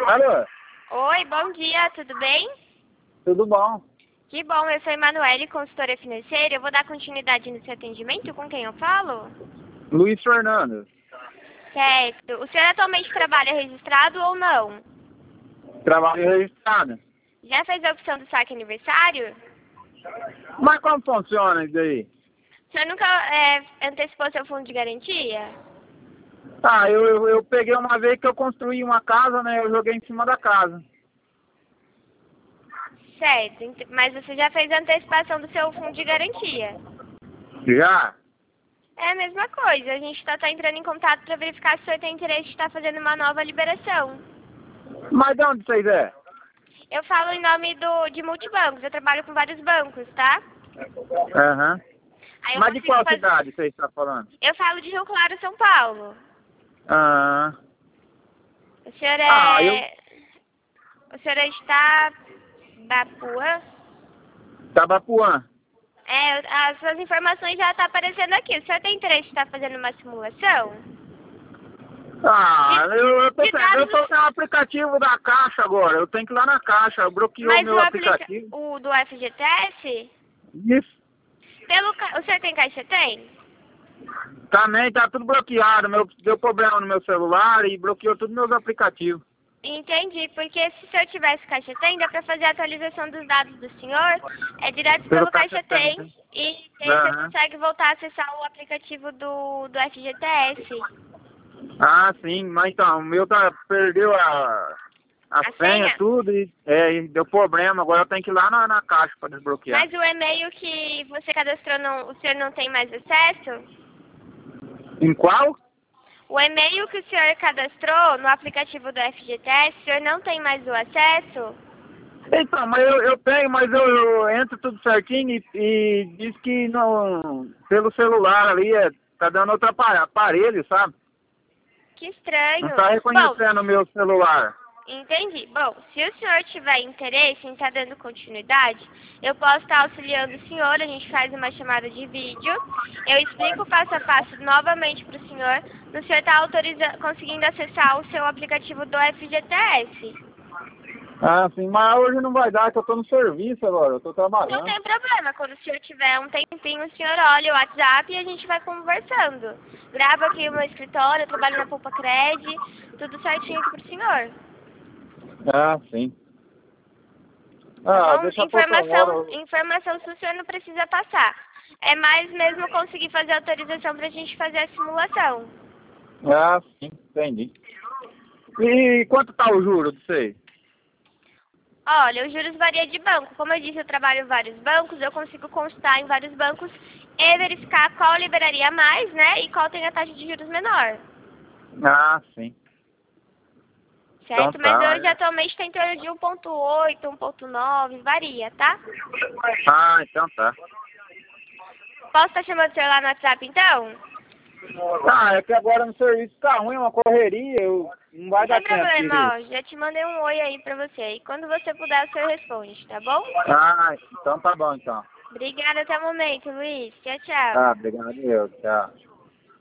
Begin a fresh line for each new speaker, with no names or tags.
Alô?
Oi, bom dia, tudo bem?
Tudo bom?
Que bom, eu sou Emanuele, consultora financeira. Eu vou dar continuidade no seu atendimento. Com quem eu falo?
Luiz Fernando.
Certo. O senhor atualmente trabalha registrado ou não?
Trabalho registrado.
Já fez a opção do saque aniversário?
Mas como funciona isso aí?
O senhor nunca antecipou seu fundo de garantia?
Ah, eu peguei uma vez que eu construí uma casa, né? Eu joguei em cima da casa.
Certo, mas você já fez a antecipação do seu fundo de garantia?
Já?
É a mesma coisa, a gente está entrando em contato para verificar se o senhor tem interesse de estar fazendo uma nova liberação.
Mas de onde vocês é?
Eu falo em nome de multibancos, eu trabalho com vários bancos, tá?
Aham.
Aí eu
Mas de
consigo
qual cidade você está falando?
Eu falo de Rio Claro, São Paulo.
Ah,
O senhor
eu...
O senhor está da Pua?
Tabapuã.
As suas informações já estão aparecendo aqui. O senhor tem interesse em estar fazendo uma simulação?
Ah, eu tô
de
sem o aplicativo da Caixa agora. Eu tenho que ir lá na Caixa. Bloqueou o
Mas
meu aplicativo.
o do FGTS?
Isso.
O senhor tem caixa? Tem?
Também tá tudo bloqueado. Deu problema no meu celular e bloqueou todos os meus aplicativos.
Entendi, porque se o senhor tivesse Caixa Tem, dá para fazer a atualização dos dados do senhor, direto pelo Caixa Tem,
né?
e aí você consegue voltar a acessar o aplicativo do FGTS.
Ah, sim, mas então, o meu perdeu a senha, tudo, e deu problema. Agora eu tenho que ir lá na Caixa para desbloquear.
Mas o e-mail que você cadastrou, o senhor não tem mais acesso?
Em qual?
O e-mail que o senhor cadastrou no aplicativo do FGTS, o senhor não tem mais o acesso?
Então, mas eu tenho, mas eu entro tudo certinho e diz que não, pelo celular ali tá dando outro aparelho, sabe?
Que estranho.
Não tá reconhecendo o meu celular.
Entendi. Bom, se o senhor tiver interesse em estar dando continuidade, eu posso estar auxiliando o senhor, a gente faz uma chamada de vídeo, eu explico o passo a passo novamente para o senhor está conseguindo acessar o seu aplicativo do FGTS.
Ah, sim, mas hoje não vai dar, que eu tô no serviço agora, eu tô trabalhando.
Não tem problema, quando o senhor tiver um tempinho, o senhor olha o WhatsApp e a gente vai conversando. Grava aqui o meu escritório, eu trabalho na Poupa Cred, tudo certinho aqui pro senhor.
Ah, sim.
Tá bom?
Deixa
Informação se o senhor não precisa passar. É mais mesmo conseguir fazer autorização pra gente fazer a simulação.
Ah, sim, entendi. E quanto tá o juro disso aí?
Olha, os juros variam de banco. Como eu disse, eu trabalho em vários bancos, eu consigo consultar em vários bancos e verificar qual liberaria mais, né? E qual tem a taxa de juros menor.
Ah, sim.
Certo?
Então
Mas
tá,
hoje atualmente está em torno de 1.8, 1.9, varia, tá?
Ah, então tá.
Posso estar chamando o senhor lá no WhatsApp então?
É que agora no serviço tá ruim, uma correria, não vai dar
Sem
tempo.
problema, ó, já te mandei um oi aí pra você. E quando você puder, o senhor responde, tá bom?
Ah, então tá bom então.
Obrigada até o momento, Luiz. Tchau, tchau.
Tá, obrigado, tchau.